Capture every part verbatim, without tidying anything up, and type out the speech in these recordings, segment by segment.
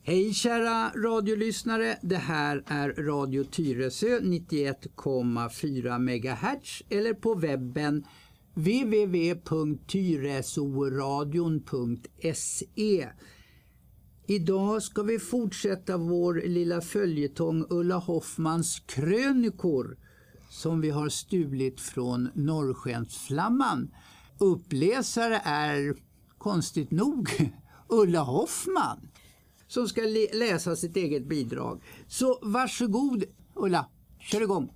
Hej kära radiolyssnare, det här är Radio Tyresö nittioett komma fyra megahertz eller på webben w w w punkt tyresoradion punkt se. Idag ska vi fortsätta vår lilla följetong Ulla Hoffmans krönikor som vi har stulit från Norrskensflamman. Uppläsare är konstigt nog Ulla Hoffman som ska läsa sitt eget bidrag. Så varsågod Ulla, kör igång.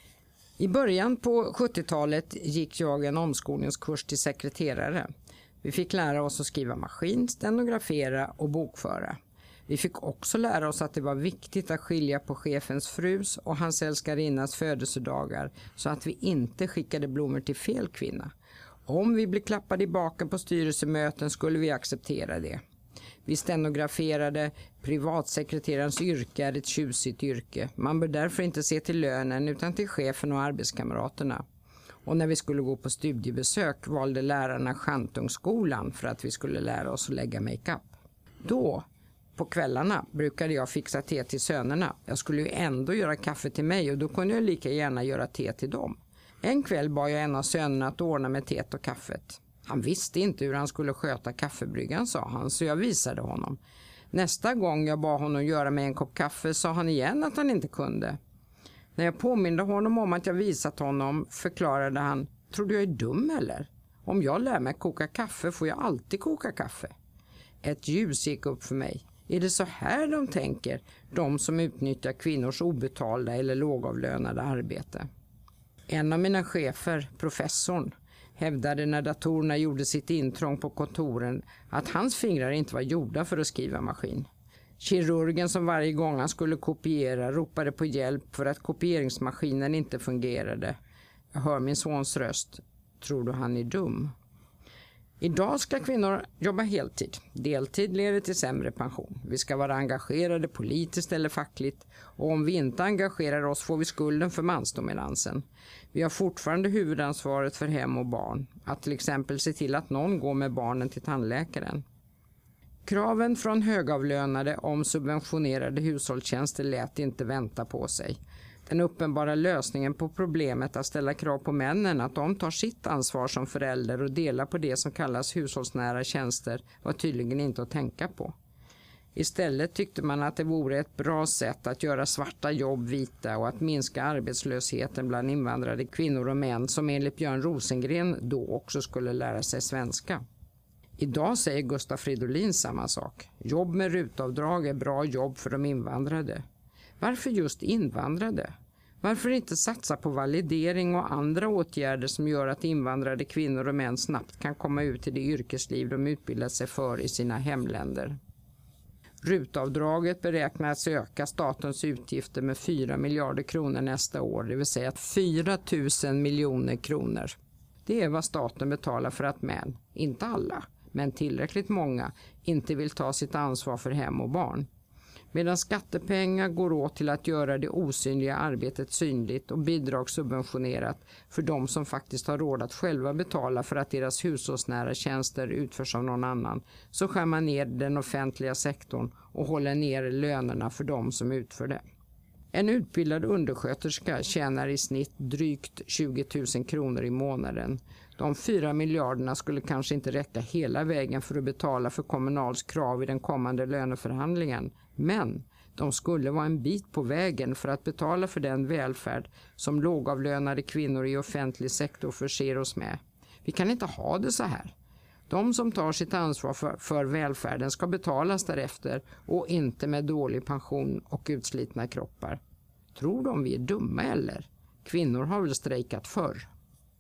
I början på sjuttiotalet gick jag en omskolningskurs till sekreterare. Vi fick lära oss att skriva maskin, stenografera och bokföra. Vi fick också lära oss att det var viktigt att skilja på chefens frus och hans älskarinnas födelsedagar så att vi inte skickade blommor till fel kvinna. Om vi blev klappade i baken på styrelsemöten skulle vi acceptera det. Vi stenograferade, privatsekreterarens yrke är ett tjusigt yrke. Man bör därför inte se till lönen utan till chefen och arbetskamraterna. Och när vi skulle gå på studiebesök valde lärarna Chantungsskolan för att vi skulle lära oss att lägga make-up. Då, på kvällarna, brukade jag fixa te till sönerna. Jag skulle ju ändå göra kaffe till mig och då kunde jag lika gärna göra te till dem. En kväll bad jag en av sönerna att ordna med teet och kaffet. Han visste inte hur han skulle sköta kaffebryggan, sa han, så jag visade honom. Nästa gång jag bad honom göra mig en kopp kaffe sa han igen att han inte kunde. När jag påminde honom om att jag visat honom förklarade han, tror du jag är dum eller? Om jag lär mig koka kaffe får jag alltid koka kaffe. Ett ljus gick upp för mig. Är det så här de tänker, de som utnyttjar kvinnors obetalda eller lågavlönade arbete? En av mina chefer, professorn, hävdade när datorerna gjorde sitt intrång på kontoren att hans fingrar inte var gjorda för att skriva maskin. Kirurgen som varje gång han skulle kopiera ropade på hjälp för att kopieringsmaskinen inte fungerade. Jag hör min sons röst. Tror du han är dum? Idag ska kvinnor jobba heltid. Deltid leder till sämre pension. Vi ska vara engagerade politiskt eller fackligt. Och om vi inte engagerar oss får vi skulden för mansdominansen. Vi har fortfarande huvudansvaret för hem och barn. Att till exempel se till att någon går med barnen till tandläkaren. Kraven från högavlönade om subventionerade hushållstjänster lät inte vänta på sig. Den uppenbara lösningen på problemet att ställa krav på männen att de tar sitt ansvar som förälder och delar på det som kallas hushållsnära tjänster var tydligen inte att tänka på. Istället tyckte man att det vore ett bra sätt att göra svarta jobb vita och att minska arbetslösheten bland invandrade kvinnor och män som enligt Björn Rosengren då också skulle lära sig svenska. Idag säger Gustaf Fridolin samma sak. Jobb med rutavdrag är bra jobb för de invandrade. Varför just invandrade? Varför inte satsa på validering och andra åtgärder som gör att invandrade kvinnor och män snabbt kan komma ut i det yrkesliv de utbildat sig för i sina hemländer? Rutavdraget beräknas öka statens utgifter med fyra miljarder kronor nästa år, det vill säga fyra tusen miljoner kronor. Det är vad staten betalar för att män, inte alla, men tillräckligt många, inte vill ta sitt ansvar för hem och barn. Medan skattepengar går åt till att göra det osynliga arbetet synligt och bidragssubventionerat för de som faktiskt har råd att själva betala för att deras hushållsnära tjänster utförs av någon annan, så skär man ner den offentliga sektorn och håller ner lönerna för de som utför det. En utbildad undersköterska tjänar i snitt drygt tjugo tusen kronor i månaden. De fyra miljarderna skulle kanske inte räcka hela vägen för att betala för Kommunals krav i den kommande löneförhandlingen. Men de skulle vara en bit på vägen för att betala för den välfärd som lågavlönade kvinnor i offentlig sektor förser oss med. Vi kan inte ha det så här. De som tar sitt ansvar för, för välfärden ska betalas därefter och inte med dålig pension och utslitna kroppar. Tror de vi är dumma eller? Kvinnor har väl strejkat förr.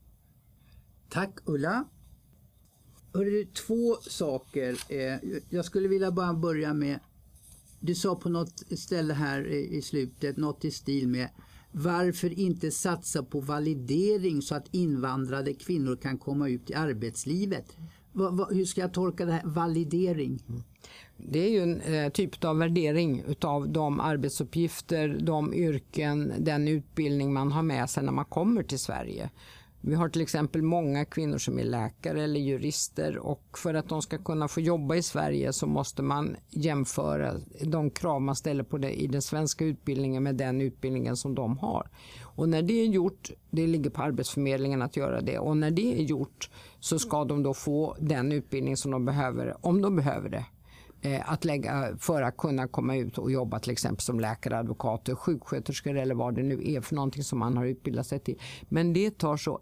Tack Ulla. Hörru, två saker. Jag skulle vilja bara börja med, du sa på något ställe här i slutet, något i stil med varför inte satsa på validering så att invandrade kvinnor kan komma ut i arbetslivet? Va, va, hur ska jag tolka det här, validering? Det är ju en eh, typ av värdering utav de arbetsuppgifter, de yrken, den utbildning man har med sig när man kommer till Sverige. Vi har till exempel många kvinnor som är läkare eller jurister, och för att de ska kunna få jobba i Sverige så måste man jämföra de krav man ställer på det i den svenska utbildningen med den utbildningen som de har. Och när det är gjort, det ligger på Arbetsförmedlingen att göra det, och när det är gjort så ska de då få den utbildning som de behöver, om de behöver det. Att lägga för att kunna komma ut och jobba till exempel som läkare, advokater, sjuksköterskor eller vad det nu är för någonting som man har utbildat sig till. Men det tar så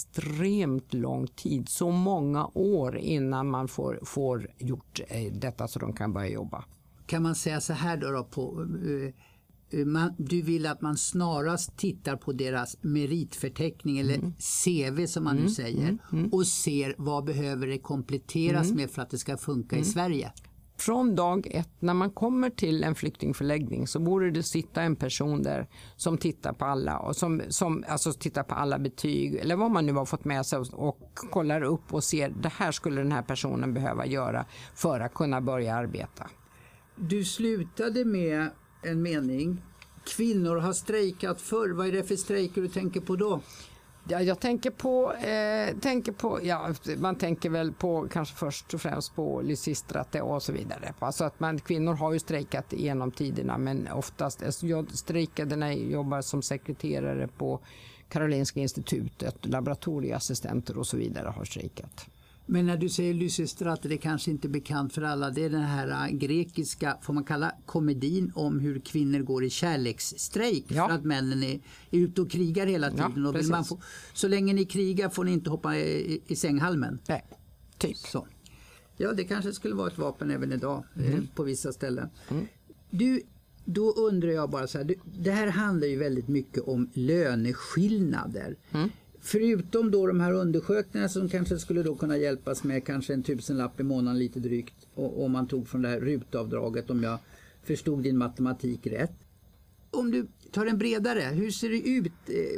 extremt lång tid, så många år innan man får, får gjort detta så de kan börja jobba. Kan man säga så här då, då på, uh, man, du vill att man snarast tittar på deras meritförteckning eller mm. C V som man mm. nu säger mm. Mm. och ser vad behöver det kompletteras mm. med för att det ska funka mm. i Sverige? Från dag ett, när man kommer till en flyktingförläggning, så borde det sitta en person där som tittar på alla och som, som alltså tittar på alla betyg eller vad man nu har fått med sig, och, och kollar upp och ser det här skulle den här personen behöva göra för att kunna börja arbeta. Du slutade med en mening. Kvinnor har strejkat förr. Vad är det för strejker du tänker på då? Ja, jag tänker på, eh, tänker på ja, man tänker väl på kanske först och främst på Lysistrate och så vidare. Alltså att man, kvinnor har ju strejkat genom tiderna, men oftast, alltså jag strejkade när jag jobbade som sekreterare på Karolinska institutet, laboratorieassistenter och så vidare har strejkat. Men när du säger Lysistrate, det är kanske inte bekant för alla. Det är den här grekiska, får man kalla, komedin om hur kvinnor går i kärleksstrejk ja. för att männen är, är ute och krigar hela tiden. Ja, och vill man få, så länge ni krigar får ni inte hoppa i, i sänghalmen. Nej, typ. Så. Ja, det kanske skulle vara ett vapen även idag mm. eh, på vissa ställen. Mm. Du, då undrar jag bara så här, du, det här handlar ju väldigt mycket om löneskillnader. Mm. Förutom då de här undersökningarna som kanske skulle då kunna hjälpas med kanske en tusenlapp i månaden lite drygt, och, om man tog från det här rutavdraget, om jag förstod din matematik rätt. Om du tar en bredare, hur ser det ut?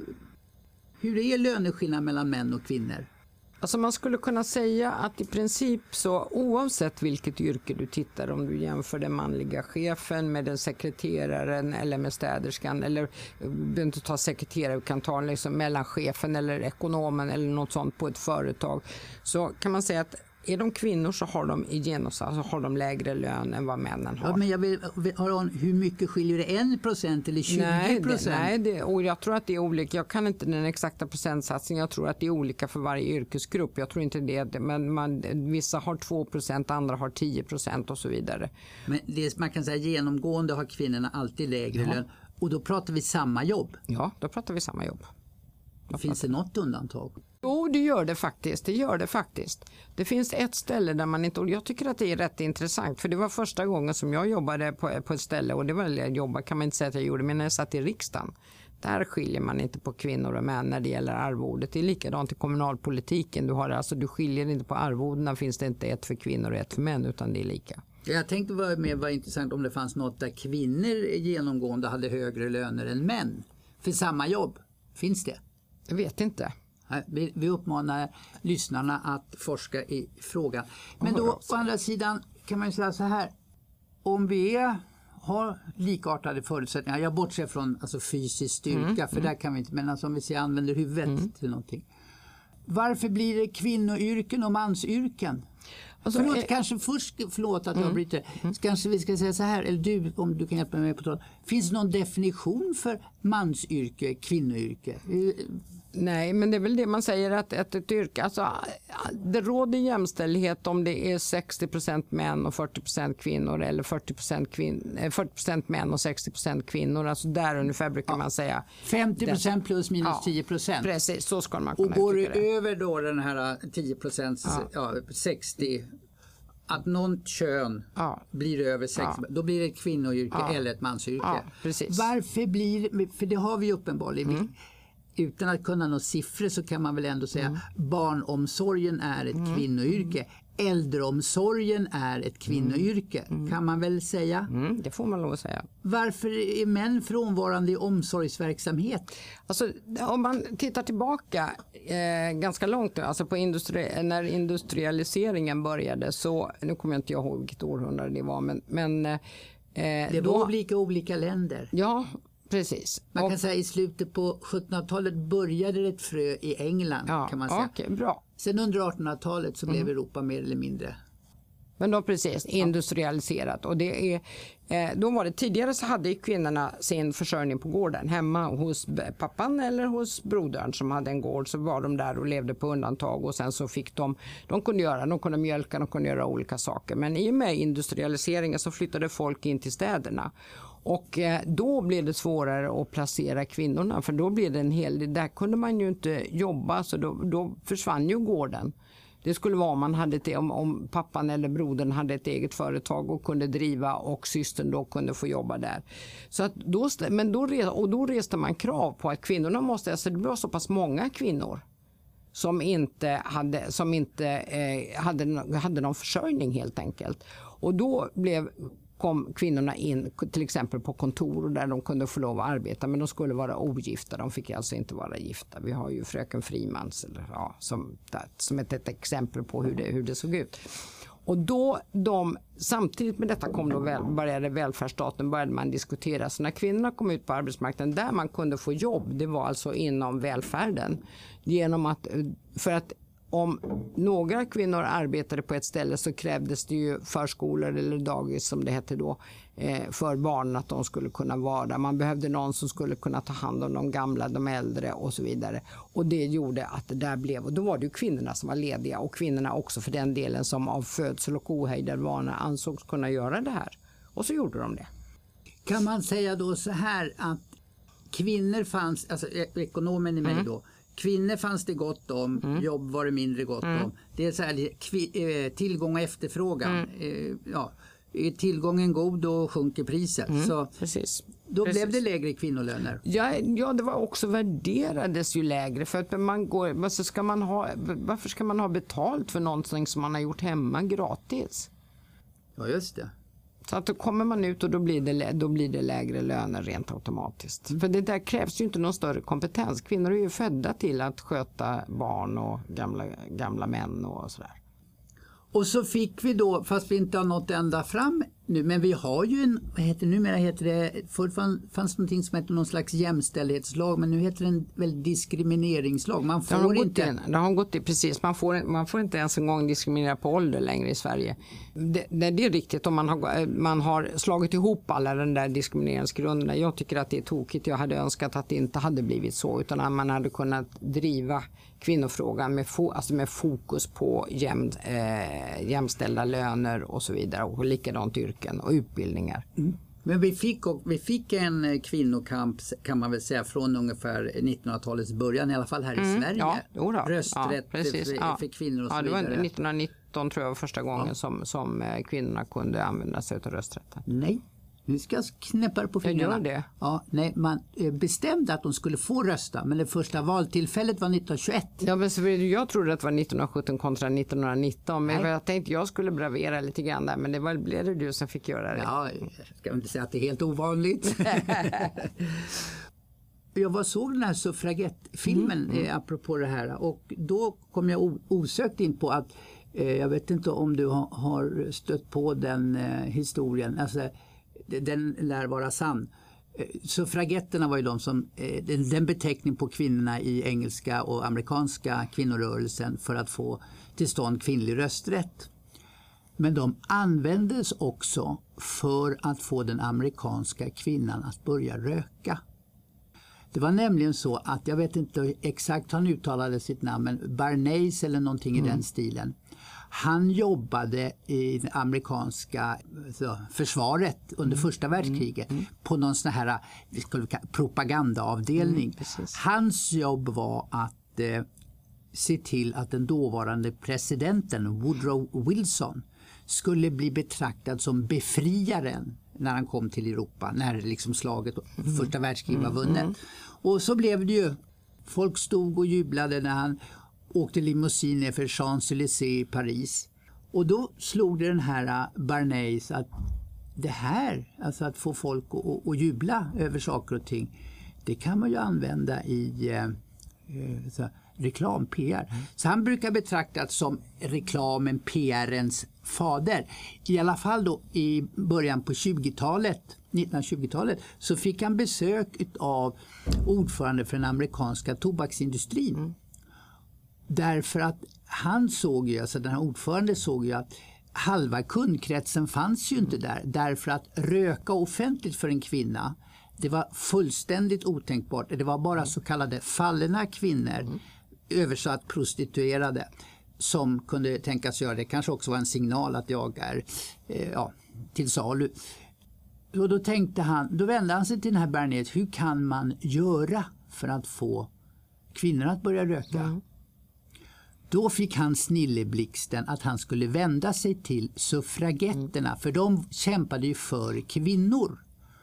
Hur är löneskillnaden mellan män och kvinnor? Alltså man skulle kunna säga att i princip så oavsett vilket yrke du tittar, om du jämför den manliga chefen med den sekreteraren eller med städerskan, eller du behöver inte ta sekreterare, du kan ta liksom mellanchefen eller ekonomen eller något sånt på ett företag, så kan man säga att är de kvinnor så har de i genomsnitt alltså har de lägre lön än vad männen har. Ja, men jag vill, har hur mycket skiljer det? en procent eller tjugo procent? Nej, det, nej det, och jag tror att det är olika. Jag kan inte den exakta procentsatsen. Jag tror att det är olika för varje yrkesgrupp. Jag tror inte det. Men man, vissa har två procent, andra har tio procent och så vidare. Men det, man kan säga genomgående har kvinnorna alltid lägre ja. lön. Och då pratar vi samma jobb? Ja, då pratar vi samma jobb. Då Finns det något undantag? Jo, det gör det faktiskt. Det gör det faktiskt. Det finns ett ställe där man inte... Och jag tycker att det är rätt intressant. För det var första gången som jag jobbade på, på ett ställe. Och det var jag jobba kan man inte säga att jag gjorde. Men när jag satt i riksdagen. Där skiljer man inte på kvinnor och män när det gäller arvodet. Det är likadant i kommunalpolitiken. Du, har, alltså, du skiljer inte på arvodena. Finns det inte ett för kvinnor och ett för män. Utan det är lika. Jag tänkte vara med var intressant om det fanns något där kvinnor genomgående hade högre löner än män. För samma jobb. Finns det? Jag vet inte. Vi, vi uppmanar lyssnarna att forska i frågan. Men då å andra sidan kan man ju säga så här. Om vi är, har likartade förutsättningar. Jag bortser från alltså, fysisk styrka. Mm, för mm. där kan vi inte. Men alltså, om vi säger använder huvudet mm. till någonting. Varför blir det kvinnoyrken och mansyrken? Alltså, förlåt, eh, kanske först, förlåt att mm, jag bryter. Mm. Kanske vi ska säga så här, eller du, om du kan hjälpa mig på tal. Finns det någon definition för mansyrke, kvinnoyrke? Nej, men det är väl det man säger att, att ett yrke, alltså det råder jämställdhet om det är sextio procent män och fyrtio procent kvinnor eller fyrtio procent, kvin, fyrtio procent män och sextio procent kvinnor. Alltså där ungefär brukar ja. man säga. femtio procent plus minus ja, tio procent. Precis, så ska man kunna och går det över då den här tio procent, ja. ja, sextio, att någon kön ja. blir över sextio, ja. då blir det ett kvinnoyrke ja. eller ett mansyrke. Ja, precis. Varför blir, för det har vi uppenbarligen. Mm. Utan att kunna nå siffror så kan man väl ändå säga mm. barnomsorgen är ett mm. kvinnoyrke. Äldreomsorgen är ett kvinnoyrke. Mm. Kan man väl säga? Mm, det får man lov att säga. Varför är män frånvarande i omsorgsverksamhet? Alltså, om man tittar tillbaka eh, ganska långt nu, alltså på industri- när industrialiseringen började så, nu kommer jag inte ihåg vilket århundrade det var, men, men eh, det var då, olika olika länder. Ja, Precis. Man kan och, säga i slutet på sjuttonhundratalet började det ett frö i England ja, kan man säga. Okay, bra. Sen under artonhundratalet så blev mm. Europa mer eller mindre. Men då precis industrialiserat och det är eh, då var det tidigare så hade kvinnorna sin försörjning på gården hemma hos pappan eller hos brodern som hade en gård, så var de där och levde på undantag och sen så fick de de kunde göra de kunde mjölka, de kunde göra olika saker, men i och med industrialiseringen så flyttade folk in till städerna. Och eh, då blev det svårare att placera kvinnorna, för då blev det en hel del, där kunde man ju inte jobba, så då, då försvann ju gården. Det skulle vara om man hade ett, om, om pappan eller brodern hade ett eget företag och kunde driva och systern då kunde få jobba där. Så att då, men då, och då reste man krav på att kvinnorna måste, alltså det var så pass många kvinnor som inte hade, som inte eh, hade, hade någon försörjning helt enkelt. Och då blev kom kvinnorna in till exempel på kontor där de kunde få lov att arbeta, men de skulle vara ogifta. De fick alltså inte vara gifta. Vi har ju fröken Frimans eller, ja, som, som ett, ett exempel på hur det, hur det såg ut. Och då de, samtidigt med detta kom då väl, började välfärdsstaten, började man diskutera. Så när kvinnorna kom ut på arbetsmarknaden där man kunde få jobb, det var alltså inom välfärden. Genom att, för att om några kvinnor arbetade på ett ställe så krävdes det ju förskolor eller dagis som det hette då för barnen, att de skulle kunna vara där. Man behövde någon som skulle kunna ta hand om de gamla, de äldre och så vidare. Och det gjorde att det där blev, och då var det ju kvinnorna som var lediga och kvinnorna också för den delen som av födsel och ohejdad vana ansågs kunna göra det här. Och så gjorde de det. Kan man säga då så här att kvinnor fanns, alltså ekonomen i mig mm. då, kvinnor fanns det gott om, mm. jobb var det mindre gott mm. om. Det är så här, kvi, eh, tillgång och efterfrågan. Mm. Eh, ja, är tillgången god och sjunker priset. Mm. Så Precis. Då Precis. blev det lägre kvinnolöner. Ja, ja, det var också värderades ju lägre. För att man går, varför, ska man ha, varför ska man ha betalt för någonting som man har gjort hemma gratis? Ja, just det. Så att då kommer man ut och då blir det, då blir det lägre löner rent automatiskt. Mm. För det där krävs ju inte någon större kompetens. Kvinnor är ju födda till att sköta barn och gamla, gamla män och sådär. Och så fick vi då, fast vi inte har nått ända fram nu, men vi har ju en, vad heter det, numera heter det, förr fanns någonting som heter någon slags jämställdhetslag, men nu heter det en väl diskrimineringslag. Man får det har inte... In, det har gått in, precis, man får, man får inte ens en gång diskriminera på ålder längre i Sverige. Det, det, det är riktigt om man har, man har slagit ihop alla den där diskrimineringsgrunderna. Jag tycker att det är tokigt. Jag hade önskat att det inte hade blivit så, utan att man hade kunnat driva kvinnofrågan med, fo, alltså med fokus på jäm, eh, jämställda löner och så vidare, och likadant yrken och utbildningar. Mm. Men vi fick, vi fick en kvinnokamp kan man väl säga från ungefär nittonhundratalets början, i alla fall här mm. i Sverige. Ja, då. Rösträtt ja, för, ja. för kvinnor och ja, så vidare. Det var nittonhundranitton tror jag var första gången ja. som, som kvinnorna kunde använda sig av rösträtten. Nej. Nu ska jag knäppa på fingrarna. Jag gör det. Ja, nej, man bestämde att de skulle få rösta, men det första valtillfället var nittonhundratjugoett. Ja, men jag trodde att det var nittonhundrasjutton kontra nittonhundranitton, men nej. Jag tänkte jag skulle bravera lite grann där, men det var, blev det du som fick göra det. Ja, jag ska inte säga att det är helt ovanligt. Jag var såg den här suffragettfilmen mm, mm. apropå det här, och då kom jag osökt in på att eh, jag vet inte om du ha, har stött på den eh, historien, alltså den lär vara sann. Suffragetterna var ju de som, den, den beteckning på kvinnorna i engelska och amerikanska kvinnorörelsen för att få till stånd kvinnlig rösträtt. Men de användes också för att få den amerikanska kvinnan att börja röka. Det var nämligen så att, jag vet inte exakt hur han uttalade sitt namn, men Barnes eller någonting mm. i den stilen. Han jobbade i det amerikanska så, försvaret under mm. första världskriget mm. på någon sån här vi skulle kalla, propagandaavdelning. Mm, Hans jobb var att eh, se till att den dåvarande presidenten Woodrow Wilson skulle bli betraktad som befriaren när han kom till Europa, när liksom slaget mm. första världskriget var vunnet. Mm. Och så blev det ju, folk stod och jublade när han åkte limousin ner för Champs-Élysées i Paris. Och då slog det den här Barnes att det här, alltså att få folk att, att jubla över saker och ting, det kan man ju använda i, så, reklam, P R. Så han brukar betraktas som reklamen, P R:ns fader. I alla fall då i början på tjugotalet, nittonhundratjugotalet, så fick han besök av ordförande för den amerikanska tobaksindustrin. Mm. Därför att han såg ju, alltså den här ordförande såg ju att halva kundkretsen fanns ju inte där. Därför att röka offentligt för en kvinna, det var fullständigt otänkbart. Det var bara så kallade fallna kvinnor, mm. översatt prostituerade, som kunde tänkas göra det. Kanske också var en signal att jag är eh, ja, till salu. Och då tänkte han, då vände han sig till den här Bernays. Hur kan man göra för att få kvinnor att börja röka? Mm. Då fick han snilleblixten att han skulle vända sig till suffragetterna. Mm. För de kämpade ju för kvinnor.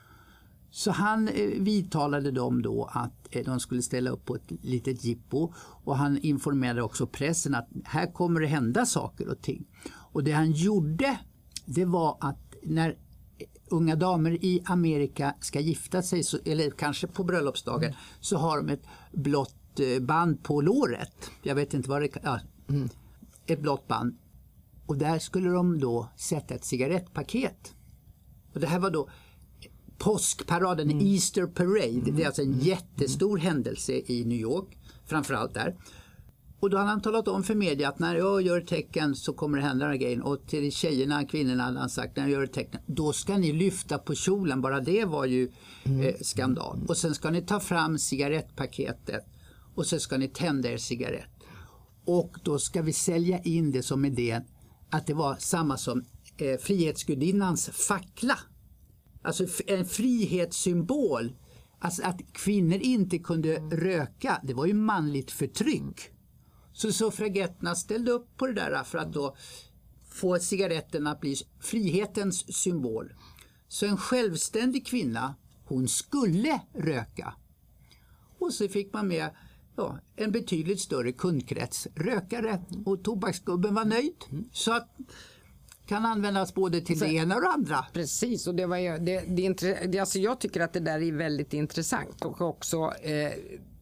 Så han eh, vidtalade dem då att eh, de skulle ställa upp på ett litet jippo. Och han informerade också pressen att här kommer det hända saker och ting. Och det han gjorde, det var att när unga damer i Amerika ska gifta sig, så, eller kanske på bröllopsdagen, mm. så har de ett blått band på låret. Jag vet inte vad det är. Ja, mm. Ett blått band. Och där skulle de då sätta ett cigarettpaket. Och det här var då påskparaden, mm. Easter Parade. Mm. Det är alltså en jättestor mm. händelse i New York. Framförallt där. Och då hade han talat om för media att när jag gör tecken så kommer det hända den här grejen. Och till tjejerna, kvinnorna hade han sagt, när jag gör tecken, då ska ni lyfta på kjolen. Bara det var ju mm. eh, skandal. Och sen ska ni ta fram cigarettpaketet. Och så ska ni tända er cigarett. Och då ska vi sälja in det som idén att det var samma som eh, Frihetsgudinnans fackla. Alltså en frihetssymbol. Alltså att kvinnor inte kunde mm. röka. Det var ju manligt förtryck. Så suffragetterna ställde upp på det där för att då få cigaretten att bli frihetens symbol. Så en självständig kvinna, hon skulle röka. Och så fick man med ja, en betydligt större kundkrets rökare, och tobaksgubben var nöjd. Så att kan användas både till så, det ena och det andra. Precis, och det var ju, det, det, det, alltså jag tycker att det där är väldigt intressant, och också eh,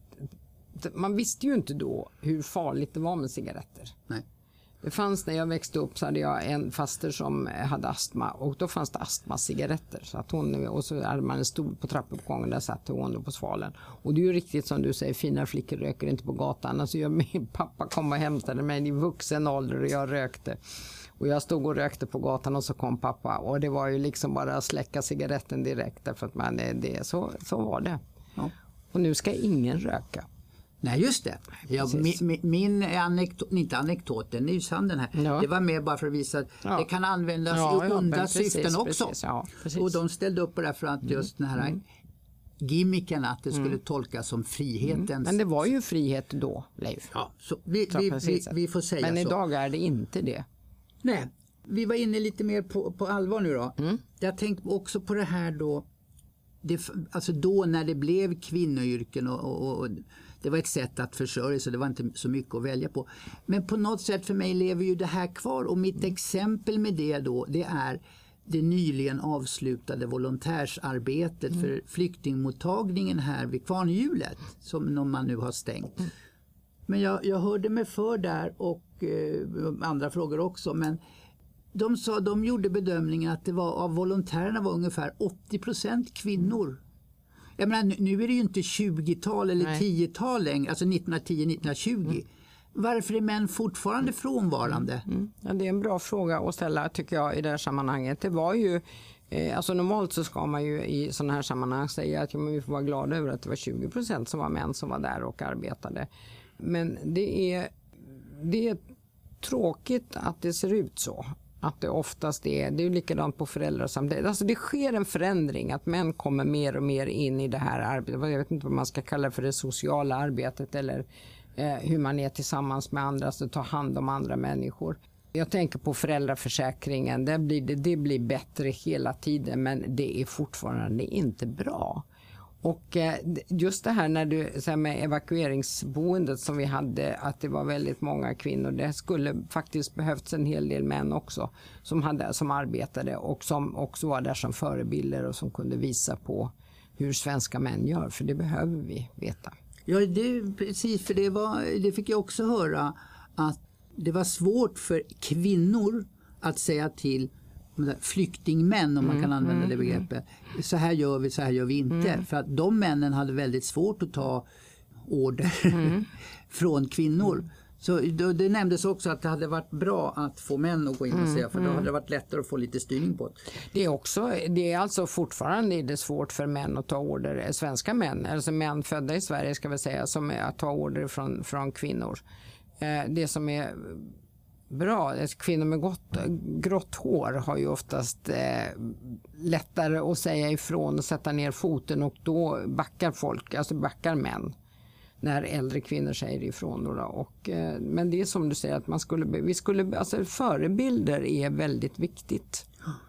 man visste ju inte då hur farligt det var med cigaretter. Nej. Det fanns, när jag växte upp så hade jag en faster som hade astma, och då fanns det astmacigaretter. Så att hon, och så hade man en stol på trappuppgången, där satt hon på svalen. Och det är ju riktigt som du säger, fina flickor röker inte på gatan. Alltså jag, min pappa kom och hämtade mig i vuxen ålder och jag rökte. Och jag stod och rökte på gatan och så kom pappa. Och det var ju liksom bara att släcka cigaretten direkt, därför att man, det, så, så var det. Ja. Och nu ska ingen röka. Nej, just det. Ja, min min anekdot, inte anekdoten, är sann den här. Ja. Det var mer bara för att visa att ja. det kan användas ja, i onda ja, syften precis, också. Precis, ja, precis. Och de ställde upp på det för att just den här mm. gimmicken att det skulle mm. tolkas som frihetens... Mm. Men det var ju frihet då, Leif. Ja, så vi, vi, vi, vi får säga så. Men idag är det inte det. Nej, vi var inne lite mer på, på allvar nu då. Mm. Jag tänkte också på det här då, det, alltså då när det blev kvinnoyrken och, och, och det var ett sätt att försörja, så det var inte så mycket att välja på. Men på något sätt för mig lever ju det här kvar, och mitt exempel med det då, det är det nyligen avslutade volontärsarbetet mm. för flyktingmottagningen här vid Kvarnhjulet, som man nu har stängt. Mm. Men jag, jag hörde mig för där, och eh, andra frågor också, men de sa, de gjorde bedömningen att det var, av volontärerna var ungefär åttio procent kvinnor. Jag menar, nu är det ju inte tjugotal eller Nej. tiotal längre, alltså nittonhundratio nittonhundratjugo. Mm. Varför är män fortfarande frånvarande? Mm. Ja, det är en bra fråga att ställa, tycker jag, i det här sammanhanget. Det var ju, eh, alltså normalt så ska man ju i sådana här sammanhang säga att ja, men vi får vara glada över att det var tjugo procent som var män som var där och arbetade. Men det är, det är tråkigt att det ser ut så. Att det oftast är, det är ju likadant på föräldrasamhet. Alltså det sker en förändring, att män kommer mer och mer in i det här arbetet. Jag vet inte vad man ska kalla för det sociala arbetet, eller eh, hur man är tillsammans med andra, så ta hand om andra människor. Jag tänker på föräldraförsäkringen, det blir, det, det blir bättre hela tiden, men det är fortfarande inte bra. Och just det här när du så här med evakueringsboendet som vi hade, att det var väldigt många kvinnor, det skulle faktiskt behövts en hel del män också som, hade, som arbetade och som också var där som förebilder och som kunde visa på hur svenska män gör, för det behöver vi veta. Ja, det, precis, för det, var, det fick jag också höra att det var svårt för kvinnor att säga till flyktingmän, om man kan använda mm, det begreppet. Så här gör vi, så här gör vi inte. Mm. För att de männen hade väldigt svårt att ta order mm. från kvinnor. Mm. Så det, det nämndes också att det hade varit bra att få män att gå in och säga, för då hade det varit lättare att få lite styrning på det. Det är också, det är alltså fortfarande det svårt för män att ta order, svenska män, alltså män födda i Sverige ska vi säga, som är att ta order från, från kvinnor. Eh, det som är bra, kvinnor med gott, grått hår har ju oftast eh, lättare att säga ifrån och sätta ner foten, och då backar folk, alltså backar män när äldre kvinnor säger ifrån då, då. Och, eh, men det är som du säger att man skulle, vi skulle, alltså förebilder är väldigt viktigt.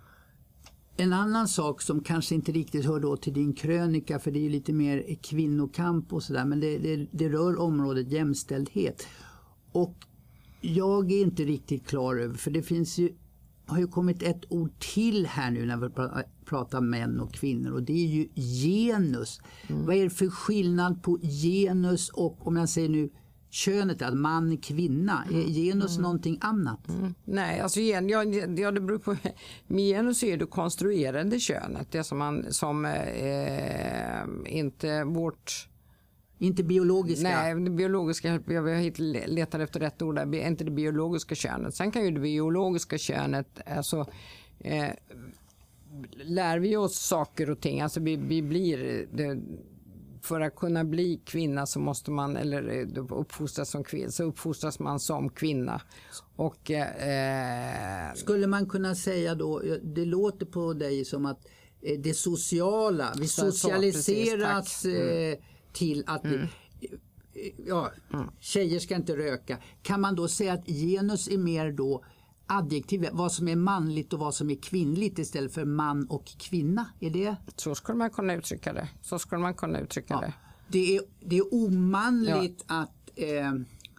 En annan sak som kanske inte riktigt hör då till din krönika, för det är ju lite mer kvinnokamp och sådär, men det, det, det rör området jämställdhet. Och jag är inte riktigt klar över, för det finns ju, har ju kommit ett ord till här nu när vi pratar män och kvinnor, och det är ju genus. Mm. Vad är det för skillnad på genus och, om jag säger nu, könet, att man, kvinna? Är genus mm. någonting annat? Mm. Nej, alltså gen, ja, ja, det beror på. Med genus är det konstruerade könet, det som man som eh, inte vårt. Inte biologiska? Nej, det biologiska, jag letar efter rätt ord där, inte det biologiska könet. Sen kan ju det biologiska könet, alltså eh, lär vi oss saker och ting, alltså vi, vi blir, det, för att kunna bli kvinna så måste man, eller uppfostras som kvinna, så uppfostras man som kvinna. Och eh, skulle man kunna säga då, det låter på dig som att eh, det sociala, vi så, socialiseras så, precis, mm. till att mm. ja, mm. tjejer ska inte röka. Kan man då säga att genus är mer då adjektiv, vad som är manligt och vad som är kvinnligt istället för man och kvinna? Är det? Så skulle man kunna uttrycka det. Så skulle man kunna uttrycka ja. det. Det är, det är omanligt ja. att eh,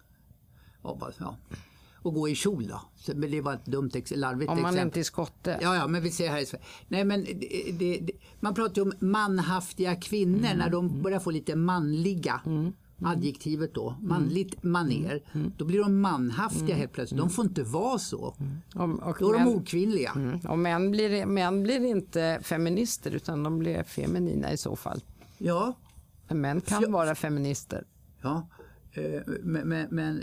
ja, ja, och gå i kjol då. Så, men det var ett dumt ex- larvigt om man exempel. inte är skotte. Ja, ja, men vi ser här i Sverige. Nej, men det, det, det, man pratar ju om manhaftiga kvinnor mm. när de börjar få lite manliga. Mm. Adjektivet då, manligt maner, mm. då blir de manhaftiga mm. helt plötsligt. De får inte vara så. Mm. Och, och då är män, de okvinnliga. Mm. Och män blir, män blir inte feminister, utan de blir feminina i så fall. Ja. Men män kan ja. vara feminister. Ja, men, men, men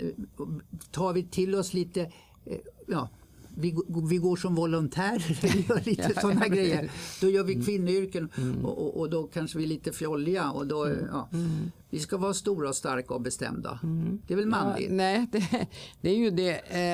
tar vi till oss lite, ja, vi, vi går som volontärer, vi gör lite ja, sådana grejer. Då gör vi kvinnoyrken mm. och, och, och då kanske vi är lite fjolliga och då, mm. ja, mm. vi ska vara stora och starka och bestämda. Mm. Det är väl manligt? Ja, nej, det, det är ju det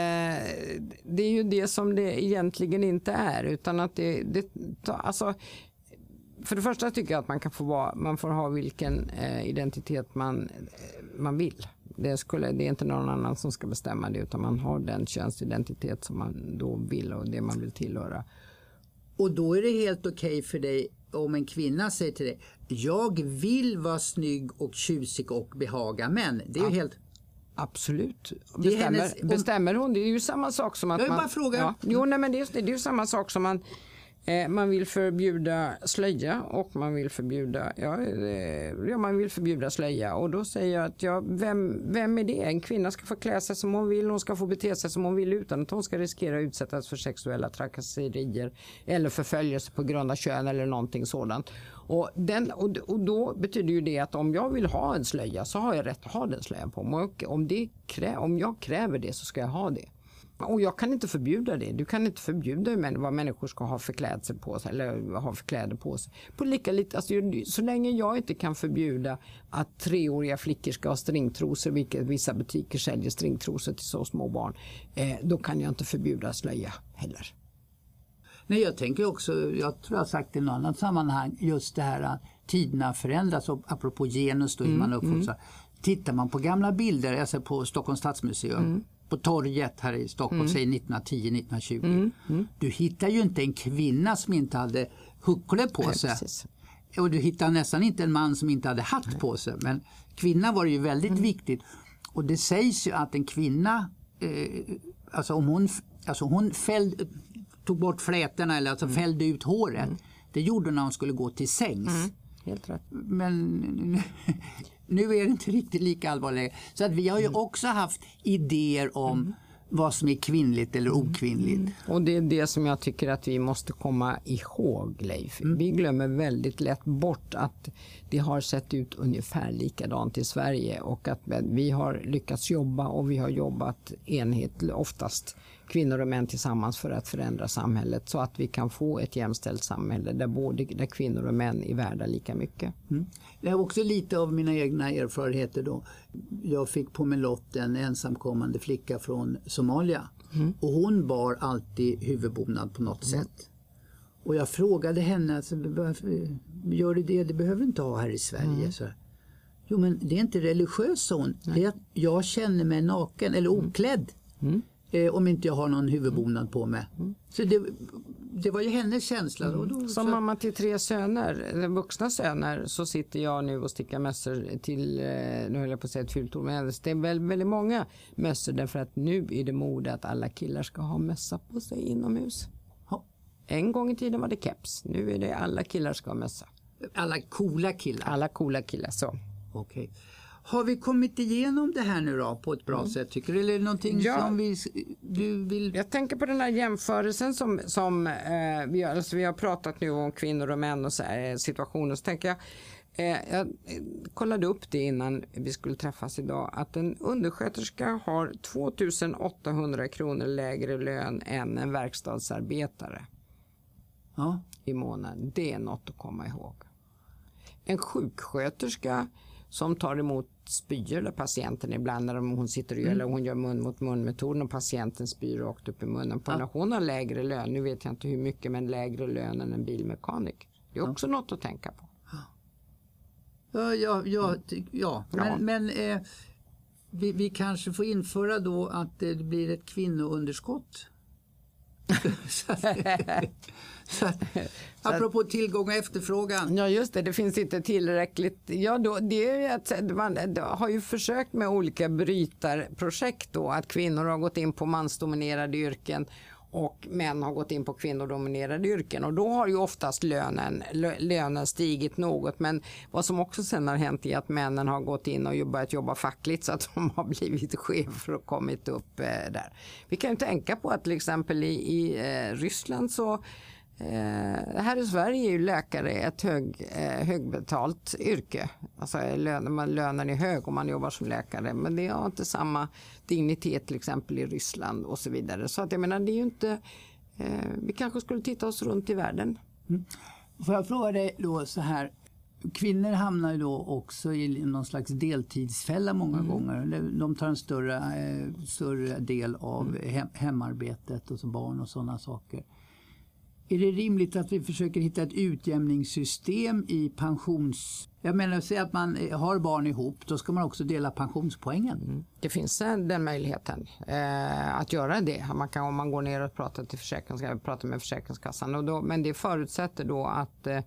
eh, det är ju det som det egentligen inte är, utan att det, det alltså, för det första tycker jag att man kan få vara, man får ha vilken eh, identitet man, man vill. Det, skulle, det är inte någon annan som ska bestämma det, utan man har den könsidentitet som man då vill och det man vill tillhöra. Och då är det helt okej okay för dig om en kvinna säger till dig, jag vill vara snygg och tjusig och behaga män. Det är ja. ju helt... Absolut. Bestämmer, hennes, om... bestämmer hon? Det är ju samma sak som att jag vill man... bara fråga. Ja, jo, nej, men det är, det är ju samma sak som man... Man vill förbjuda slöja och man vill förbjuda ja, ja, man vill förbjuda slöja, och då säger jag att ja, vem, vem är det? En kvinna ska få klä sig som hon vill, hon ska få bete sig som hon vill utan att hon ska riskera att utsättas för sexuella trakasserier eller förföljelse på grund av kön eller någonting sådant. Och, den, och, och då betyder ju det att om jag vill ha en slöja så har jag rätt att ha den slöjan på mig, och om, det krä, om jag kräver det så ska jag ha det. Och jag kan inte förbjuda det. Du kan inte förbjuda men vad människor ska ha för klädsel på sig eller ha för kläder på sig. På lika lite, alltså, så länge jag inte kan förbjuda att treåriga flickor ska ha stringtrosor, vilket vissa butiker säljer stringtrosor till så små barn, eh, då kan jag inte förbjuda slöja heller. Nej, jag tänker också, jag tror jag har sagt i något annat sammanhang, just det här att tiderna förändras, och apropå genus då, hur mm, man uppfostrar. Mm. Tittar man på gamla bilder, alltså på Stockholms stadsmuseum, mm. på torget här i Stockholm, mm. säg nittonhundratio nittonhundratjugo. Mm. Mm. Du hittar ju inte en kvinna som inte hade huckle på sig. Ja, och du hittar nästan inte en man som inte hade hatt Nej. på sig. Men kvinna var ju väldigt mm. viktigt. Och det sägs ju att en kvinna, eh, alltså om hon, alltså hon fällde, tog bort flätorna eller alltså mm. fällde ut håret. Mm. Det gjorde när hon skulle gå till sängs. Mm. Helt rätt. Men nu är det inte riktigt lika allvarligt. Så att vi har ju mm. också haft idéer om mm. vad som är kvinnligt eller okvinnligt. Mm. Och det är det som jag tycker att vi måste komma ihåg, Leif. Mm. Vi glömmer väldigt lätt bort att det har sett ut ungefär likadant i Sverige och att vi har lyckats jobba och vi har jobbat enhetligt, oftast kvinnor och män tillsammans för att förändra samhället så att vi kan få ett jämställt samhälle där både där kvinnor och män är värda lika mycket. Mm. Det är också lite av mina egna erfarenheter då. Jag fick på min lott en ensamkommande flicka från Somalia mm. och hon bar alltid huvudbonad på något mm. sätt. Och jag frågade henne, alltså, gör du det? Det behöver du inte ha här i Sverige. Mm. Så. Jo, men det är inte religiöst, hon. Det är att jag känner mig naken eller oklädd. Mm. Eh, om inte jag har någon huvudbonad på mig. Mm. Så det, det var ju hennes känsla. Mm. Och då, Som så... mamma till tre söner, vuxna söner, så sitter jag nu och stickar mössor till, nu höll jag på att säga ett fult ord, men det är väldigt, väldigt många mössor därför att nu är det mode att alla killar ska ha mössa på sig inomhus. Ha. En gång i tiden var det keps, nu är det alla killar ska ha mössa. Alla coola killar? Alla coola killar, så. Okej. Okay. Har vi kommit igenom det här nu då på ett bra mm. sätt tycker du? Eller är det någonting ja. som vi, du vill... Jag tänker på den här jämförelsen som, som eh, vi, har, alltså vi har pratat nu om kvinnor och män och så här, situationer. Så tänker jag, eh, jag kollade upp det innan vi skulle träffas idag, att en undersköterska har två tusen åttahundra kronor lägre lön än en verkstadsarbetare ja. i månaden. Det är något att komma ihåg. En sjuksköterska som tar emot spyr där patienten ibland när hon sitter och gör, mm. eller hon gör mun mot mun-metoden och patienten spyr rakt upp i munnen på ja. Hon har lägre lön, nu vet jag inte hur mycket, men lägre lön än en bilmekaniker. Det är också ja. något att tänka på. Ja, ja, ja, ja. men, ja. men eh, vi, vi kanske får införa då att det blir ett kvinnounderskott. så att, så att, apropå tillgång och efterfrågan. Ja just det, det finns inte tillräckligt. Ja, då, det är att man har ju försökt med olika brytarprojekt då, att kvinnor har gått in på mansdominerade yrken och män har gått in på kvinnodominerade yrken, och då har ju oftast lönen, lönen stigit något, men vad som också sen har hänt är att männen har gått in och börjat jobba fackligt så att de har blivit chefer och kommit upp eh, där. Vi kan ju tänka på att till exempel i, i eh, Ryssland så Eh, här i Sverige är ju läkare ett hög, eh, högbetalt yrke. Alltså lön, man, lönen är hög om man jobbar som läkare, men det har inte samma dignitet till exempel i Ryssland och så vidare. Så att jag menar, det är ju inte, eh, vi kanske skulle titta oss runt i världen. Mm. Får jag fråga dig då så här, kvinnor hamnar ju då också i någon slags deltidsfälla många mm. gånger. De tar en större, eh, större del av mm. hem, hemarbetet och så barn och sådana saker. Är det rimligt att vi försöker hitta ett utjämningssystem i pensions... Jag menar, säg att man har barn ihop, då ska man också dela pensionspoängen. Mm. Det finns den möjligheten eh, att göra det. Man kan, om man går ner och pratar, till försäkringskassan, pratar med Försäkringskassan. Och då, men det förutsätter då att eh,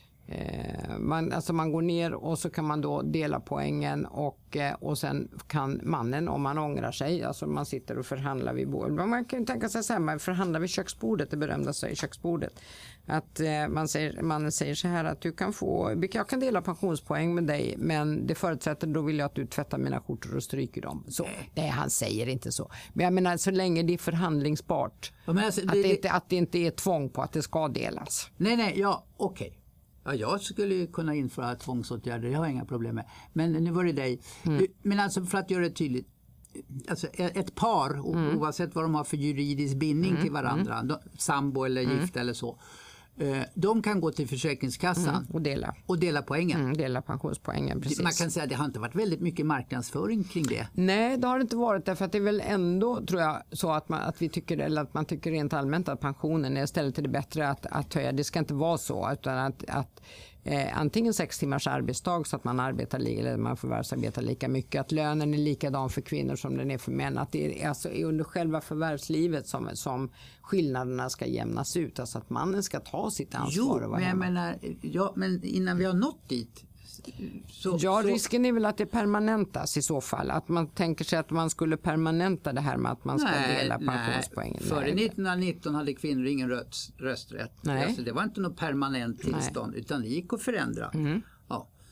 man, alltså man går ner och så kan man då dela poängen och, och sen kan mannen, om man ångrar sig, alltså man sitter och förhandlar vid bordet. Man kan ju tänka sig så här, man förhandlar vid köksbordet, det berömda sig köksbordet. Att man säger, mannen säger så här att du kan få, jag kan dela pensionspoäng med dig, men det förutsätter, då vill jag att du tvättar mina skjortor och stryker dem. Så, nej, han säger inte så. Men jag menar, så länge det är förhandlingsbart, ja, alltså, det, att, det inte, att det inte är tvång på att det ska delas. Nej, nej, ja, okej. Okay. Ja, jag skulle ju kunna införa tvångsåtgärder, jag har inga problem med. Men nu var det dig. Mm. Men alltså för att göra det tydligt, alltså ett par, mm. oavsett vad de har för juridisk bindning mm. till varandra, mm. sambo eller mm. gift eller så, de kan gå till Försäkringskassan mm. och, dela. och dela poängen. Mm, dela pensionspoängen, precis. Man kan säga att det har inte varit väldigt mycket marknadsföring kring det. Nej, det har det inte varit, därför att det är väl ändå, tror jag, så att man, att vi tycker, eller att man tycker rent allmänt att pensionen är istället är det bättre att, att höja. Det ska inte vara så, utan att, att eh, antingen sex timmars arbetsdag så att man arbetar eller man förvärvsarbetar lika mycket, att lönen är likadan för kvinnor som den är för män, att det är alltså under själva förvärvslivet som, som skillnaderna ska jämnas ut, alltså att mannen ska ta sitt ansvar. Jo, men jag menar, ja, men innan vi har nått dit. Så, ja, så... risken är väl att det permanentas i så fall. Att man tänker sig att man skulle permanenta det här med att man ska nej, dela pensionspoängen. Nej. Före nittonhundranitton hade kvinnor ingen röst, rösträtt. Nej. Alltså, det var inte något permanent tillstånd, nej. Utan det gick att förändra. Mm. Ja.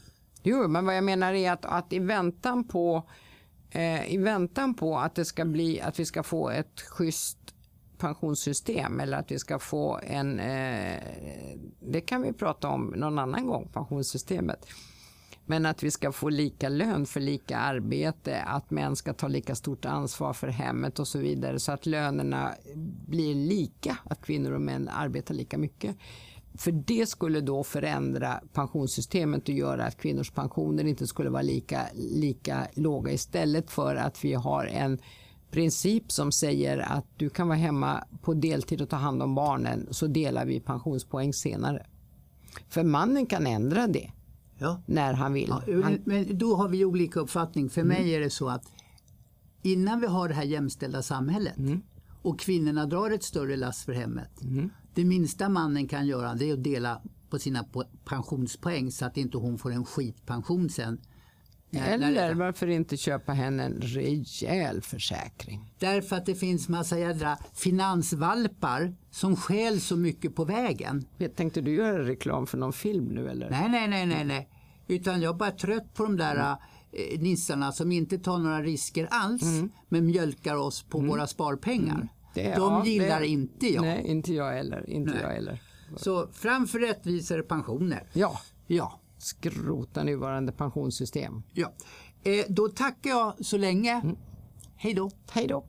Jo, men vad jag menar är att, att i väntan på eh, i väntan på att det ska bli att vi ska få ett schysst pensionssystem eller att vi ska få en eh, det kan vi prata om någon annan gång, pensionssystemet. Men att vi ska få lika lön för lika arbete, att män ska ta lika stort ansvar för hemmet och så vidare, så att lönerna blir lika, att kvinnor och män arbetar lika mycket. För det skulle då förändra pensionssystemet och göra att kvinnors pensioner inte skulle vara lika, lika låga, istället för att vi har en princip som säger att du kan vara hemma på deltid och ta hand om barnen, så delar vi pensionspoäng senare. För mannen kan ändra det. Ja. När han vill. Ja, men, han... men då har vi olika uppfattning. För mm. mig är det så att innan vi har det här jämställda samhället mm. och kvinnorna drar ett större last för hemmet. Mm. Det minsta mannen kan göra, det är att dela på sina pensionspoäng så att inte hon får en skitpension sen. Eller när varför inte köpa henne en rejäl försäkring? Därför att det finns massa jädra finansvalpar som skäl så mycket på vägen. Tänkte du göra reklam för någon film nu eller? Nej, nej, nej, nej, nej. Utan jag är bara trött på de där mm. eh, nissarna som inte tar några risker alls mm. men mjölkar oss på mm. våra sparpengar. Mm. Det, de ja, gillar det, inte jag. Nej, inte jag heller. Inte jag heller. Så framför rättvisare pensioner. Ja, ja. Skrota nuvarande pensionssystem. Ja. Eh, då tackar jag så länge. Mm. Hej då. Hej då.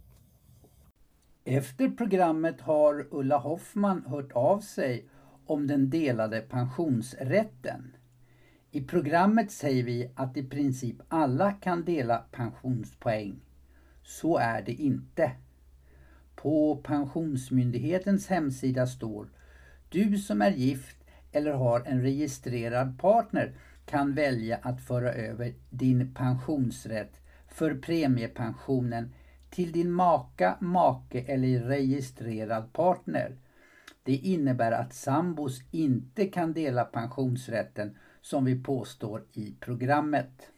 Efter programmet har Ulla Hoffman hört av sig om den delade pensionsrätten. I programmet säger vi att i princip alla kan dela pensionspoäng. Så är det inte. På Pensionsmyndighetens hemsida står: du som är gift eller har en registrerad partner kan välja att föra över din pensionsrätt för premiepensionen till din maka, make eller registrerad partner. Det innebär att sambos inte kan dela pensionsrätten som vi påstår i programmet.